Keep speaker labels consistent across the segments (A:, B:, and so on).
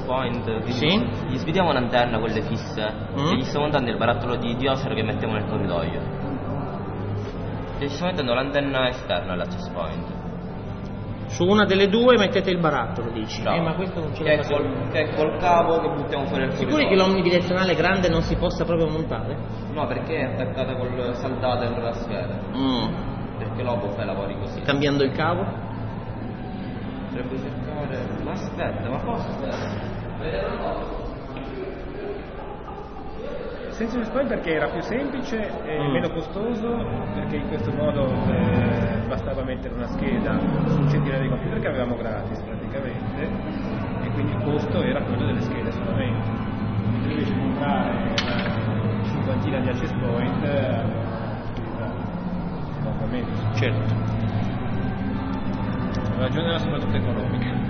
A: access point,
B: sì?
A: Gli svidiamo un'antenna, quelle fisse, e gli sto montando il barattolo di dioscero che mettiamo nel corridoio. E ci sto mettendo l'antenna esterna all'access point.
B: Su una delle due mettete il barattolo, dici?
A: Bravo.
B: Ma questo non ce
A: che
B: l'ha
A: è col cavo che buttiamo fuori al
B: Sicuri
A: corridoio.
B: che l'omnidirezionale grande non si possa proprio montare?
A: No, perché è attaccata col saldata nella scheda. Perché l'Obo fa i lavori così.
B: Cambiando il cavo?
A: Potrebbe cercare. Ma aspetta, ma posso?
C: Senza un point perché era più semplice e meno costoso, perché in questo modo bastava mettere una scheda su un centinaio di computer che avevamo gratis praticamente, e quindi il costo era quello delle schede solamente. Invece di comprare una cinquantina di access point enormemente.
B: Certo.
C: La ragione era soprattutto economica.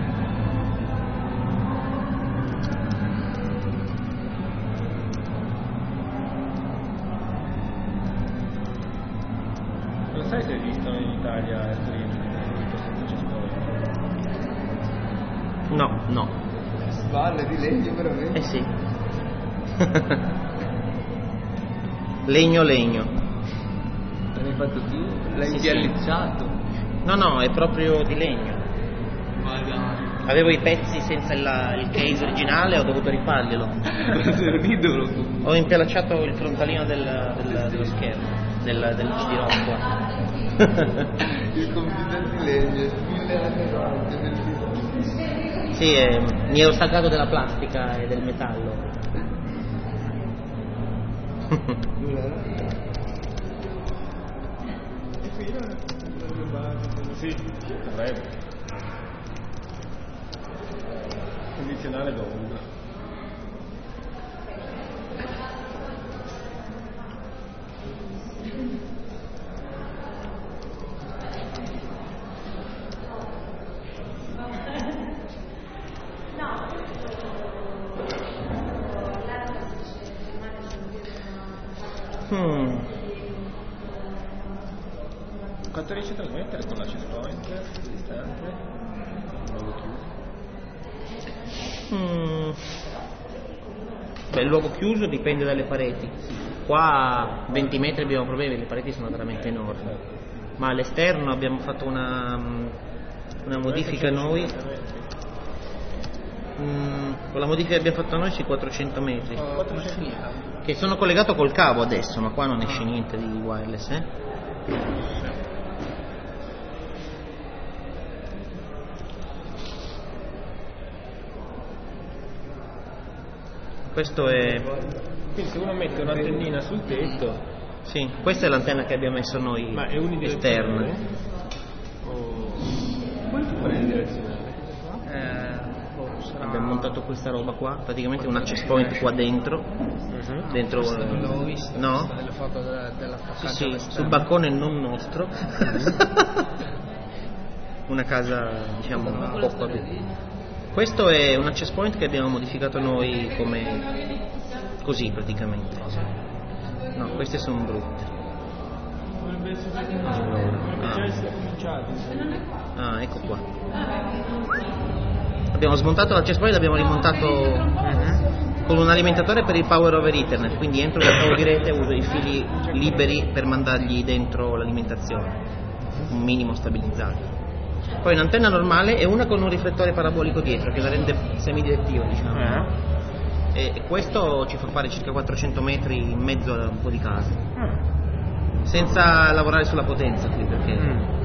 C: Non sai se esistono in Italia esperienze di questo access point?
B: No.
A: Spalle di legno veramente?
B: Eh sì. legno.
A: L'hai fatto tu? L'hai
B: Sì,
A: impiallizzato?
B: No, è proprio di legno.
A: Magari.
B: Avevo i pezzi senza il case originale, ho dovuto rifarglielo.
A: Sei un idolo tu.
B: Ho impiallacciato il frontalino dello schermo, del CD-ROM qua.
A: Il computer di legno, spille alla carogna del video.
B: Sì, mi ero staccato della plastica e del metallo.
C: Sì, dovrebbe. Condizionale d'onda. Quanto riesci a trasmettere con l'access point distante? Luogo chiuso?
B: Beh, il luogo chiuso dipende dalle pareti. Qua a 20 metri abbiamo problemi, le pareti sono veramente enormi. Ma all'esterno abbiamo fatto una modifica noi. Con la modifica che abbiamo fatto noi sui 400 metri. Che sono collegato col cavo adesso, ma qua non esce niente di wireless, Questo è...
C: Quindi se uno mette un'antennina sul tetto...
B: Sì, questa è l'antenna che abbiamo messo noi,
C: Ma è
B: esterna.
C: unidirezionale? Quanto unidirezionale?
B: Abbiamo montato questa roba qua, praticamente un access point qua dentro. Dentro
D: l'avevo visto,
B: no?
D: delle foto della
B: Sì, sul balcone non nostro. Una casa, diciamo, un po' più. Questo è un access point che abbiamo modificato noi come così praticamente. No, queste sono brutte. Ecco qua. Abbiamo smontato l'access point e l'abbiamo rimontato con un alimentatore per il power over Ethernet, quindi entro il cavo di rete uso i fili liberi per mandargli dentro l'alimentazione, un minimo stabilizzato. Poi un'antenna normale e una con un riflettore parabolico dietro che la rende semidirettiva, diciamo. E questo ci fa fare circa 400 metri in mezzo a un po' di case, senza lavorare sulla potenza qui, perché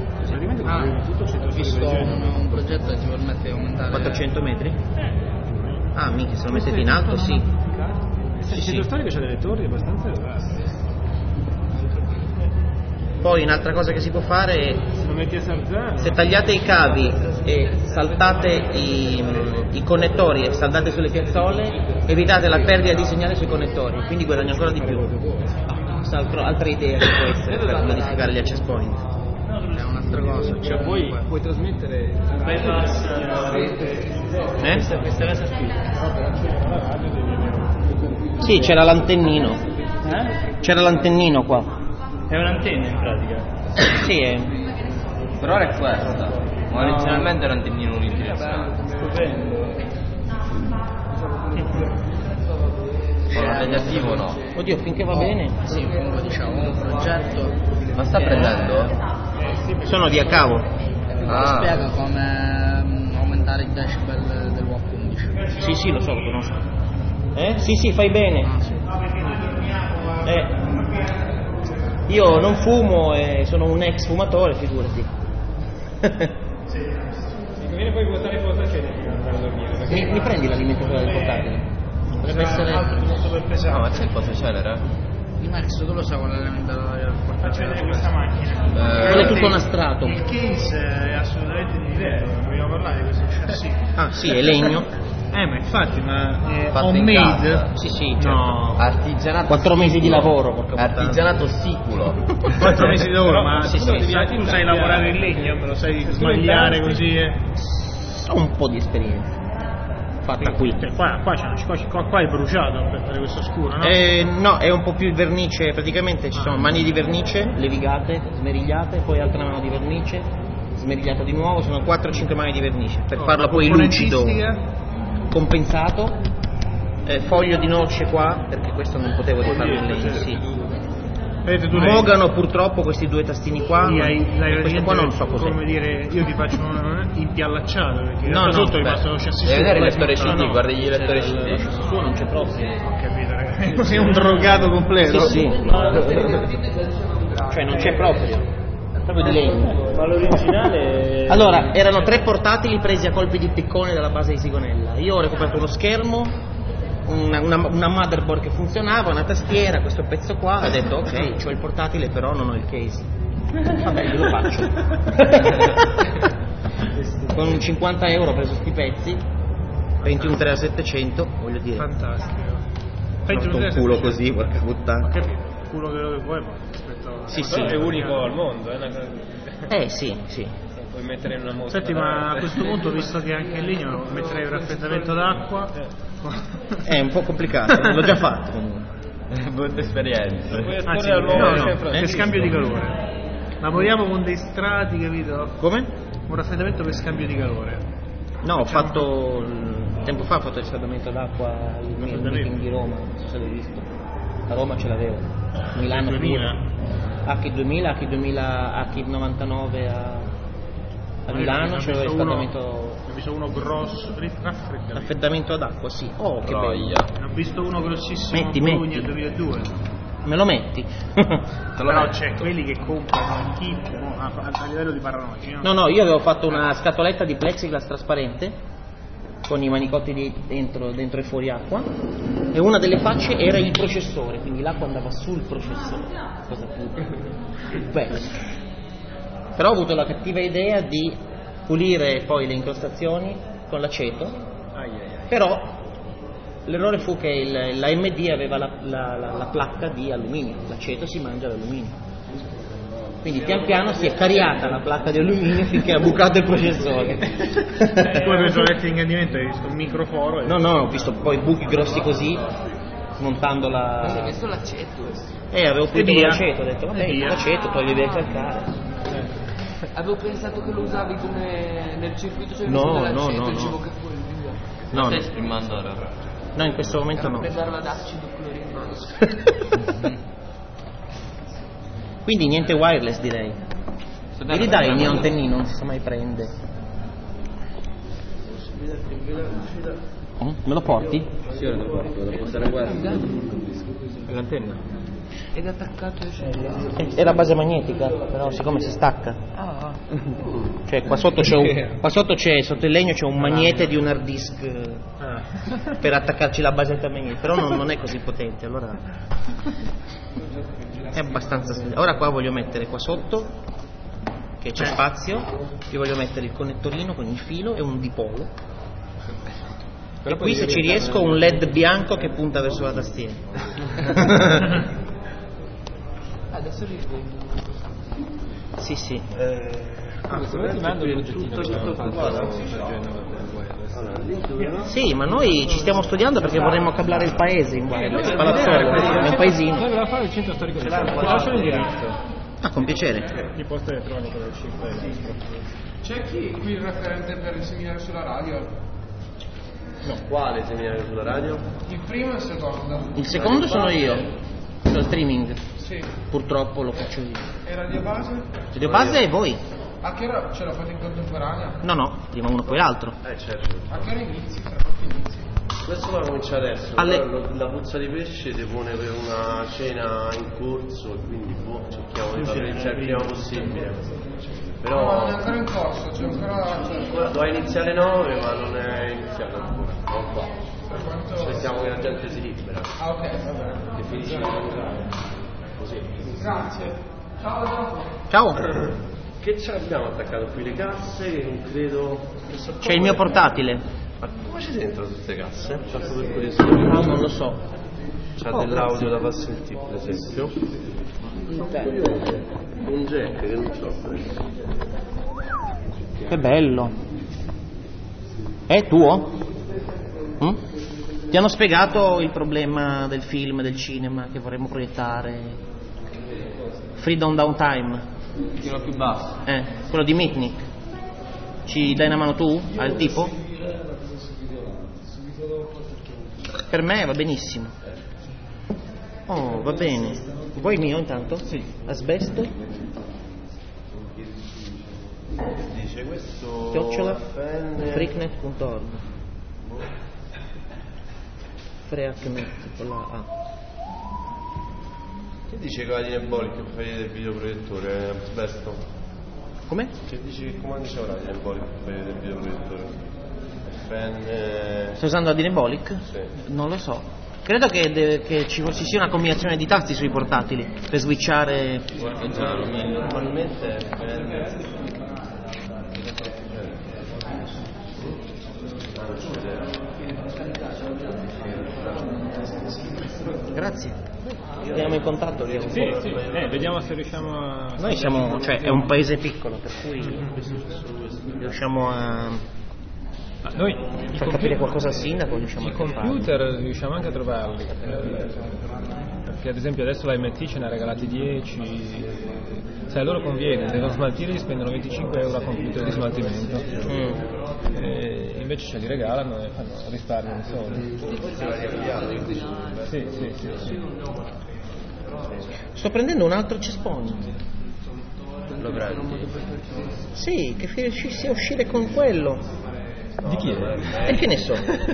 D: ho visto un progetto che ci permette di aumentare
B: 400 metri? Mica, se lo mettete in alto, sì.
C: Il centro storico c'ha delle torri abbastanza elevate.
B: Poi un'altra cosa che si può fare è,
C: Se lo metti a Sarzano...
B: se tagliate i cavi e saltate i connettori e saldate sulle piazzole, evitate la perdita di segnale sui connettori, quindi guadagni ancora di più. Altra idea che può essere per modificare gli access point.
D: è un'altra cosa.
C: Cioè puoi trasmettere...
A: Questa casa qui.
B: Sì, c'era l'antennino. C'era l'antennino qua.
A: È un'antenna in pratica.
B: Sì, è...
A: Per ora è questa. Ma originalmente era un antennino unidirezionale.
C: Stupendo.
A: Negativo no.
B: Oddio, finché va bene.
D: Sì, comunque diciamo un progetto.
A: Ma sta prendendo?
B: Sono di a cavo.
D: Spiega come aumentare il decibel del WAP 11.
B: Sì, lo so, lo conosco. Sì, fai bene.
D: Ah, sì.
B: Io non fumo e sono un ex fumatore, figurati.
C: Viene poi vuotare il portacenere prima di andare a dormire.
B: Mi prendi l'alimentatore del portatile? Potrebbe essere...
A: No, ma c'è il portacenere?
D: Il Max, tu lo sai qual è l'elemento del
E: Faccio vedere
D: portatile?
E: questa macchina.
B: Quello è tutto nastrato.
E: Il case è assolutamente di livello, vogliamo parlare di questo chassis.
B: Ah, sì, è legno.
E: Ma infatti, ma
A: Fatto in
E: homemade?
A: casa.
B: Sì, certo.
E: No.
A: Artigianato
B: 4 mesi di
A: siculo.
B: lavoro, porca puttana.
A: Artigianato siculo.
E: 4 mesi di lavoro, ma
B: Sì,
E: tu
B: sì.
E: sai lavorare in legno, me lo sai smagliare così.
B: Ho un po' di esperienza. Fatta qui.
E: Cioè, qua è bruciato per fare questo scuro, no?
B: No, è un po' più il vernice, praticamente ci sono mani di vernice, levigate, smerigliate, poi altra mano di vernice, smerigliata di nuovo, sono 4-5 mani di vernice, per farlo
E: La
B: poi lucido,
E: componentistica?
B: compensato, foglio di noce qua, perché questo non potevo rifarlo in legno, sì.
E: Vedete, tu
B: Mogano purtroppo questi due tastini qua,
E: l'hai
B: questo qua non so cos'è.
E: come dire, io ti faccio un impiallacciato perché in
B: No,
E: realtà
B: no,
E: sotto è rimasto lo chassis.
A: Devi vedere il
E: completo.
A: lettore CD,
E: No,
A: guardi gli lettori
B: Il
A: CD.
B: suo non c'è proprio.
E: ho capito, ragazzi. Sei un drogato completo.
B: Sì. Cioè non c'è proprio, è proprio di legno.
E: Ma l'originale
B: Allora, erano 3 portatili presi a colpi di piccone dalla base di Sigonella. Io ho recuperato uno schermo, una motherboard che funzionava, una tastiera, questo pezzo qua, ho detto ok, c'ho il portatile però non ho il case. Vabbè, glielo faccio. Con 50 euro ho preso sti pezzi, 21 3 a 700, voglio dire.
E: fantastico.
B: Ho fatto un culo così, porca puttana.
E: Ho capito, culo che vuoi, ma rispetto a...
B: Sì,
C: Però
B: sì.
C: è unico al mondo, è una cosa
B: Sì.
C: puoi mettere in una mostra.
E: Senti, ma a questo punto, visto che anche in legno metterei un raffreddamento d'acqua,
B: È un po' complicato, l'ho già fatto comunque.
A: Brutta esperienza.
C: Puoi
E: anzi,
C: esporre al nuovo
E: no,
C: sempre
E: per scambio di calore. Lavoriamo con dei strati, capito?
B: Come?
E: Un raffreddamento per scambio di calore.
B: No, ho fatto tempo fa ho fatto il riscaldamento d'acqua al meeting di Roma, non so se l'hai visto. A Roma ce l'avevo. Milano
E: 2000?
B: H2000, H99 a Milano c'era il riscaldamento,
E: Ho visto uno grosso, raffreddamento.
B: raffreddamento ad acqua, sì. Oh, che bello.
A: Troia.
E: Ne ho visto uno grossissimo
B: Metti,
E: a Bologna
B: metti.
E: 2002.
B: Me lo metti?
E: Però c'è quelli che comprano il kit, no? a livello di paranoici, no?
B: No, io avevo fatto una scatoletta di plexiglass trasparente con i manicotti dentro e fuori acqua, e una delle facce era il processore, quindi l'acqua andava sul processore. Cosa più bello. Però ho avuto la cattiva idea di pulire poi le incrostazioni con l'aceto, però l'errore fu che l'AMD aveva la placca di alluminio, l'aceto si mangia l'alluminio. Quindi pian piano si è cariata la placca di alluminio finché ha bucato il processore.
E: Tu hai preso letto di ingrandimento, hai visto un microforo e...
B: No, ho visto poi buchi grossi così, smontando la...
D: Questo è l'aceto.
B: avevo pulito
E: E
B: con
E: via.
B: l'aceto, ho detto vabbè,
E: E via.
B: l'aceto, togli via il calcare.
F: Avevo pensato che lo usavi come nel circuito, cioè
B: No,
F: visto dell'aceto,
B: no.
F: dicevo che poi via.
B: No,
A: Stai
B: no,
A: streamando ora?
B: no, in questo momento no.
F: Raffreddarlo ad acido clorimatico.
B: Quindi niente wireless, direi. Mi ridai il mio antennino, non si sa mai prende. Me lo porti?
A: Sì, ora lo porto, devo portare a guardia. L'antenna?
F: Ed è attaccato
B: È la base magnetica, però siccome si stacca.
F: Ah,
B: Cioè qua sotto c'è sotto il legno c'è un magnete di un hard disk per attaccarci la basetta magnetica, però non è così potente, allora è abbastanza. Ora qua voglio mettere qua sotto, che c'è spazio, io voglio mettere il connettorino con il filo e un dipolo. E qui se ci riesco un LED bianco che punta verso la tastiera.
F: adesso risveglio.
B: Sì.
C: Ti mando il progettino.
B: Sì, ma noi ci stiamo studiando perché vorremmo cablare il paese in wireless, Palazzolo, è un paesino.
C: Doveva fare il centro storico di Roma. Ti lascio l'indirizzo.
B: Ah, con piacere.
C: Di posta elettronica del 5.
F: C'è chi qui il referente per insegnare sulla radio?
G: Quale seminario sulla radio?
D: Il primo e il secondo.
B: Il secondo sono io, lo streaming.
D: Sì.
B: Purtroppo lo faccio io.
D: E Radio Base?
B: Radio Base e voi?
D: A che ora ce la fate in contemporanea?
B: No, prima uno poi l'altro.
G: Certo.
D: A che ora inizi? Tra quanti inizi?
G: Questo va a cominciare adesso. La puzza di pesce depone per una cena in corso e quindi cerchiamo di farlo iniziare il prima possibile. Però
D: no, non è ancora in corso, c'è ancora.
G: Doveva iniziare alle 9 ma non è iniziato ancora. Non qua. Aspettiamo che la gente si libera.
D: Ah, ok, va bene.
G: Che finisce di lavorare. Così.
D: Grazie. Ciao.
B: Ciao.
G: Che ce l'abbiamo attaccato qui? Le casse che non credo.
B: C'è il mio portatile.
G: Ma come c'è dentro queste casse? Tanto per curiosità.
B: No, non lo so.
G: C'ha dell'audio da far sentire, per esempio. Un jack che non so.
B: Che bello. È tuo? Ti hanno spiegato il problema del film, del cinema che vorremmo proiettare? Freedom Downtime.
A: Quello più basso.
B: Quello di Mitnick. Ci dai una mano tu? Al tipo? Per me va benissimo. Oh, va bene. Vuoi il mio intanto? Sì. Asbesto?
G: Dice questo
B: freaknet.org. Freaknet con la A.
G: Che dice che va di Nebolic per fare del videoproiettore? Asbesto?
B: Come?
G: Che dice che comandi c'è ora di Nebolic per fare del videoproiettore?
B: Stai usando la Dynebolic?
G: Sì.
B: Non lo so. Credo che ci sia una combinazione di tasti sui portatili per switchare.
G: Normalmente
B: Grazie. Andiamo in contatto.
C: Sì. Vediamo se riusciamo a.
B: Noi siamo, è un paese piccolo, per cui riusciamo a
C: noi
B: far capire qualcosa al sindaco, riusciamo
C: i computer riusciamo anche a trovarli, perché ad esempio adesso la MT ce ne ha regalati 10, se a loro conviene, devono smaltirli, spendono 25 euro a computer di smaltimento, e invece ce li regalano e risparmiano i soldi. Sì.
B: Sto prendendo un altro chesspoint.
G: lo prendi?
B: Sì, che riuscissi a uscire con quello.
C: Di chi è?
B: E che ne so?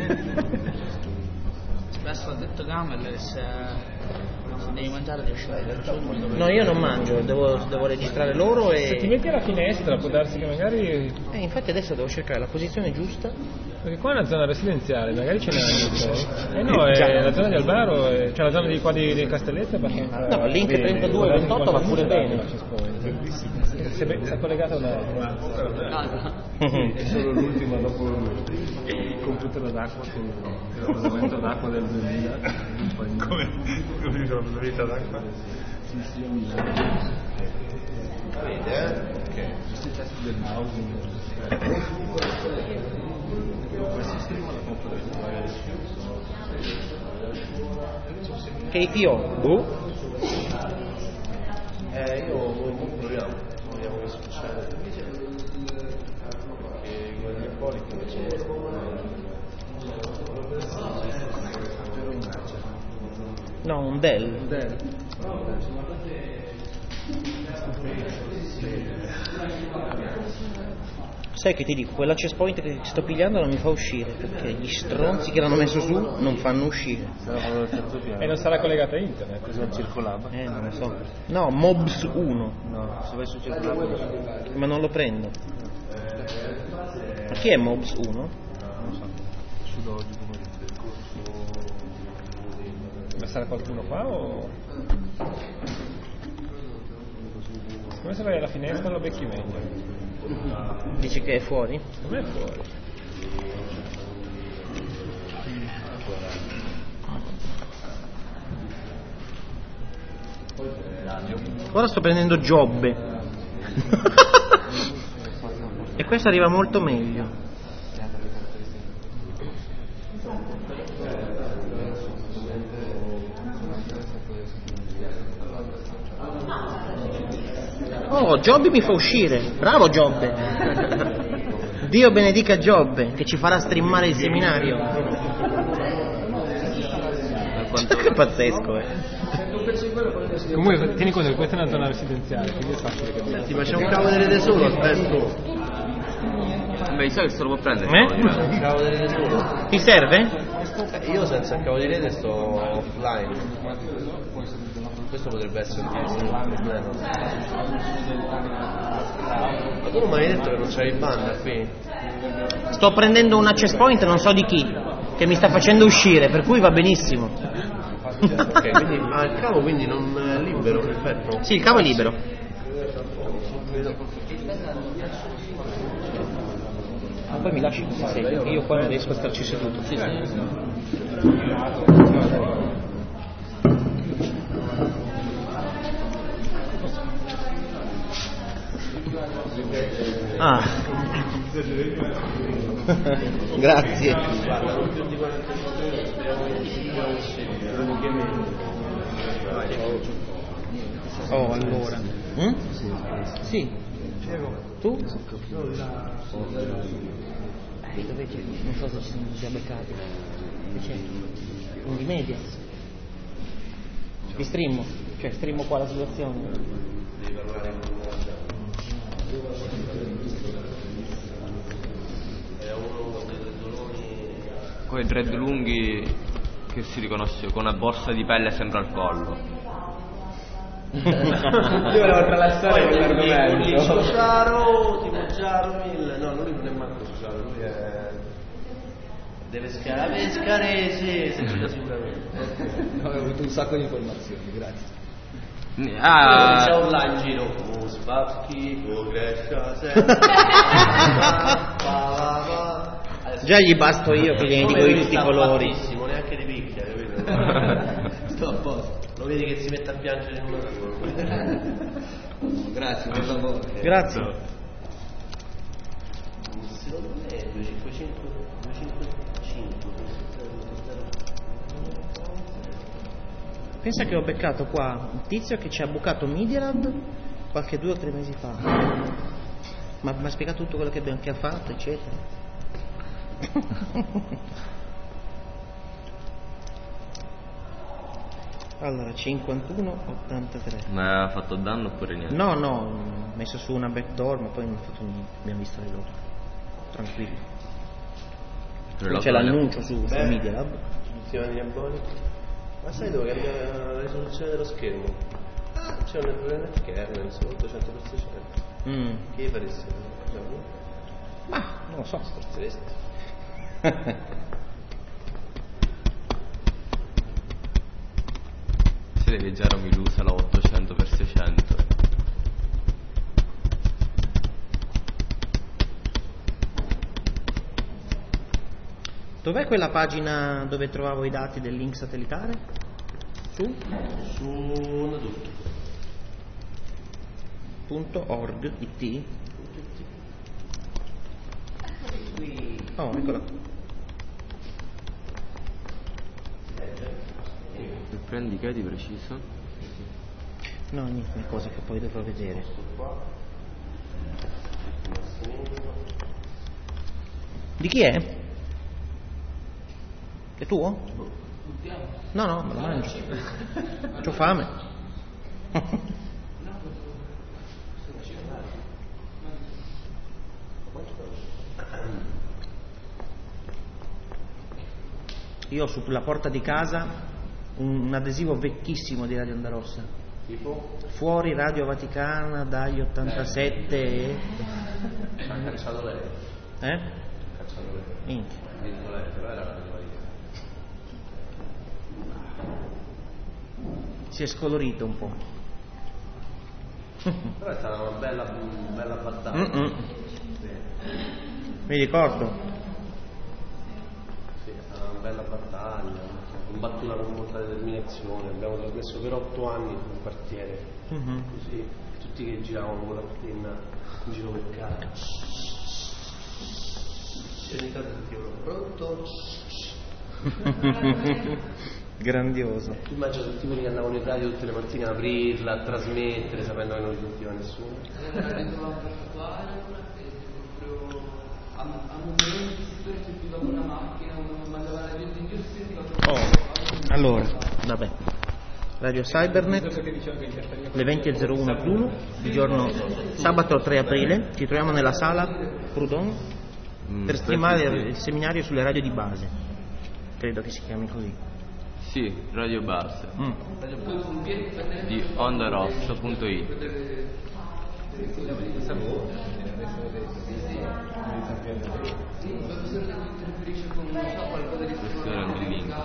D: Spesso ha detto Gamel, se devi mangiare devi uscire.
B: No, io non mangio, devo registrare loro
C: Se ti
B: e.
C: metti alla finestra può darsi che magari.
B: Infatti adesso devo cercare la posizione giusta.
C: Perché qua è una zona residenziale, magari ce n'è anche. No, è la zona di Albaro, cioè la zona di qua di Castelletto è abbastanza.
B: No, Link 3228 va pure bene.
C: Si è collegato da.
G: È solo l'ultimo dopo il computer d'acqua con il raffreddamento d'acqua del 2000. Come il raffreddamento d'acqua? Sì, a Milano. Vede, ok. Questi testi del mouse. Questo stream alla conferenza magari
B: KPO.
G: io proviamo che succede. Che con il Polic invece
B: No, un Dell. Sai che ti dico, quella chesspoint che sto pigliando non mi fa uscire, perché gli stronzi che l'hanno messo su non fanno uscire.
C: E non sarà collegata a internet.
G: non circolava?
B: Non lo so. No, Mobs 1.
G: No, se vai su circolava.
B: Ma non lo prendo. Ma chi è Mobs 1?
G: Non lo so. Sull'oggi pomeriggio del corso.
C: Ma sarà qualcuno qua o. Come se vai alla finestra lo becchi meglio.
B: Dici che è fuori?
C: Com'è fuori?
B: Ora sto prendendo Giobbe. E questo arriva molto meglio. Oh, Giobbe mi fa uscire. Bravo Giobbe. Dio benedica Giobbe che ci farà streamare il seminario. Che pazzesco,
C: Comunque tieni conto che questa è una zona residenziale, quindi è facile che...
B: Senti, ma c'è un cavo delle solo, aspetta.
A: Beh, sai che se lo può prendere?
B: Un
H: cavo di rete solo?
B: Ti serve?
H: Io senza il cavo di rete sto offline. Questo potrebbe essere un problema. Ma tu non mi hai detto che non c'hai banda qui?
B: Sto prendendo un access point, non so di chi, che mi sta facendo uscire, per cui va benissimo.
H: Ok, quindi il cavo quindi non è libero, perfetto.
B: Sì, il cavo è libero. Ma poi mi lasci così seduto, io qua non riesco a starci seduto. Sì, sì. Ah. Grazie.
D: Oh, allora.
B: Sì. Tu? Dove c'è? Non so se ci siamo già beccati. C'è? Un media. Vi streamo? Cioè streamo qua la situazione.
A: Con i dread lunghi che si riconosce con una borsa di pelle sempre al collo.
C: Io volevo tralasciare quell'argomento.
H: Tipo Giaro 1000. No, lui non è manco Giaro, lui è... Deve scalare, sì, sicuramente.
G: No, ho avuto un sacco di informazioni, grazie.
H: C'è online in giro. Sbatti, Grescia,
B: Già gli basto io che gli dico tutti i colori.
H: Neanche di picchia, capito? Sto a posto. Lo vedi che si mette a piangere in una sua.
G: Grazie per il lavoro.
B: Grazie.
H: Secondo me è 255.
B: Pensa che ho beccato qua un tizio che ci ha bucato Media Lab qualche 2 o 3 mesi fa. Ma mi ha spiegato tutto quello che ha fatto, eccetera. Allora, 51-83.
A: Ma ha fatto danno oppure niente?
B: No, ho messo su una backdoor, ma poi non ho fatto niente. Abbiamo visto le loro. Tranquilli. C'è l'annuncio su Media Lab.
H: Soluzione di abboni. Ma sai dove cambia la risoluzione dello schermo? C'è un problema di kernel solo 800x100. Che faresti?
B: Ma non lo so.
H: Forzeresti.
A: Si deve già Romilusa la 800x600.
B: Dov'è quella pagina dove trovavo i dati del link satellitare? Su .org it. Oh, eccola qua.
A: Prendi che di preciso?
B: No, niente, una cosa che poi dovrò vedere. Di chi è? È tuo? No, me lo mangio. C'ho fame. Io ho sulla porta di casa un adesivo vecchissimo di Radio Onda Rossa.
H: Tipo?
B: Fuori Radio Vaticana dagli 87.
H: Ha cacciato lei.
B: Cacciato lei. Minchia. Si è scolorito un po'.
H: Però è stata una bella battaglia. Sì.
B: Mi ricordo.
H: Sì, è stata una bella battaglia, combattuta con molta determinazione. Abbiamo trasmesso per 8 anni sul quartiere. Così, tutti che giravano con la penna in giro per casa. E ogni tanto sentivo pronto?
B: Grandioso.
H: Tu immagino tutti quelli che andavano in radio tutte le mattine a aprirla, a trasmettere, sapendo che non li sentiva nessuno.
B: Allora, vabbè. Radio Cybernet, le 20.01 il giorno sabato 3 aprile, ci troviamo nella sala Proudhon per streamare il seminario sulle radio di base, credo che si chiami così.
A: Sì, Radio Base di ondarossa.it. Questo era il link.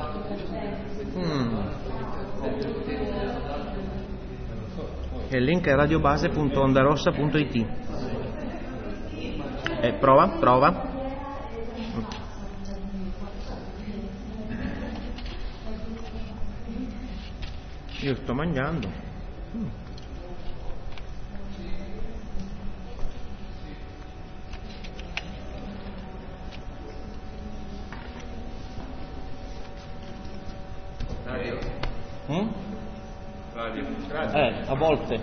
B: Il link è radiobase.ondarossa.it. Prova. Io sto mangiando. Radio. A volte.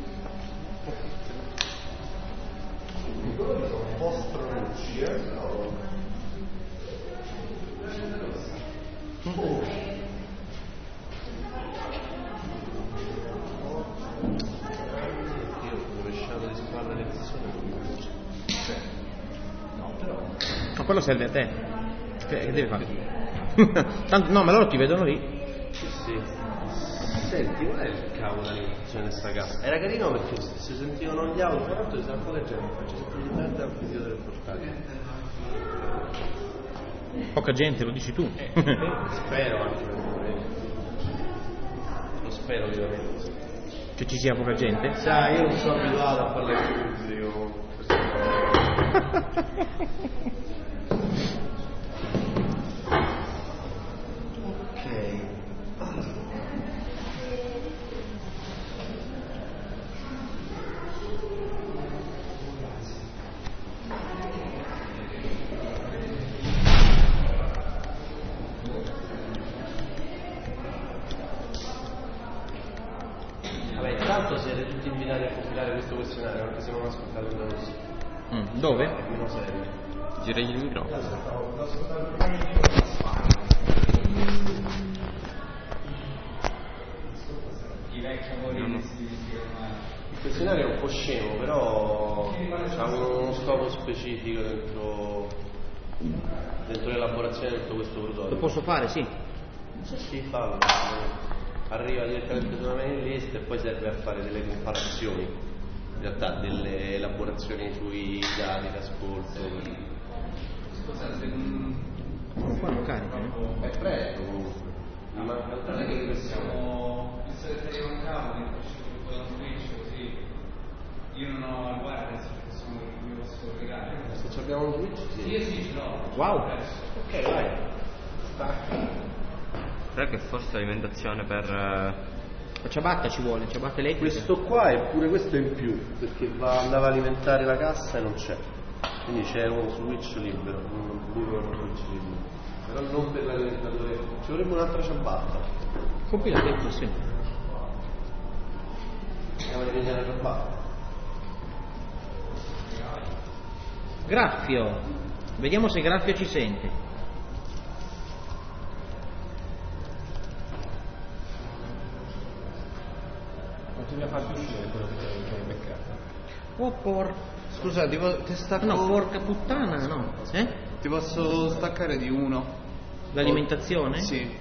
B: Ma quello serve a te. Che devi fare? Tanto, no, ma loro ti vedono lì.
H: Sì. Senti, qual è il cavo dell'alimentazione di sta casa? Era carino perché si sentivano gli audio, però si sa poca gente, faccio sempre di merda al video del portatile.
B: Poca gente, lo dici tu.
H: Spero anche per me. Lo spero ovviamente.
B: Che ci sia poca gente?
H: Sai, io non sono abituato a parlare in pubblico. Intanto siete tutti invitati a compilare questo questionario, anche se non ascoltate da Rossi.
B: Dove?
H: Meno serio.
A: Giragli il microfono.
H: Il questionario è un po' scemo, però ha uno scopo specifico dentro l'elaborazione di tutto questo prodotto.
B: Lo posso fare, sì.
H: Sì, fallo. Arriva direttamente sulla mail list e poi serve a fare delle comparazioni, in realtà delle elaborazioni sui dati d'ascolto.
B: Scusate, qua non carica.
H: È presto comunque. Mi manca il tempo che
I: possiamo pensare che arriva un cavo che faccio tutto da Twitch, così io non ho il wireless perché mi posso collegare.
H: Se abbiamo un Twitch?
I: Sì, ce l'ho.
B: Wow.
H: Ok, vai. Stacca.
A: Però che forse alimentazione per...
B: La ciabatta ci vuole, ciabatta elettrica.
H: Questo qua è pure questo in più, perché andava a alimentare la cassa e non c'è. Quindi c'è uno switch libero, un switch libero. Però non per l'alimentatore, ci vorrebbe un'altra ciabatta.
B: Compila detto, sì.
H: Andiamo a ripigliare la ciabatta.
B: Graffio. Vediamo se Graffio ci sente.
C: Continua a farti uscire quello che hai beccato.
B: Oh
I: Scusa, ti stacco...
B: No, porca puttana, no.
I: Ti posso staccare di uno?
B: L'alimentazione?
I: Sì.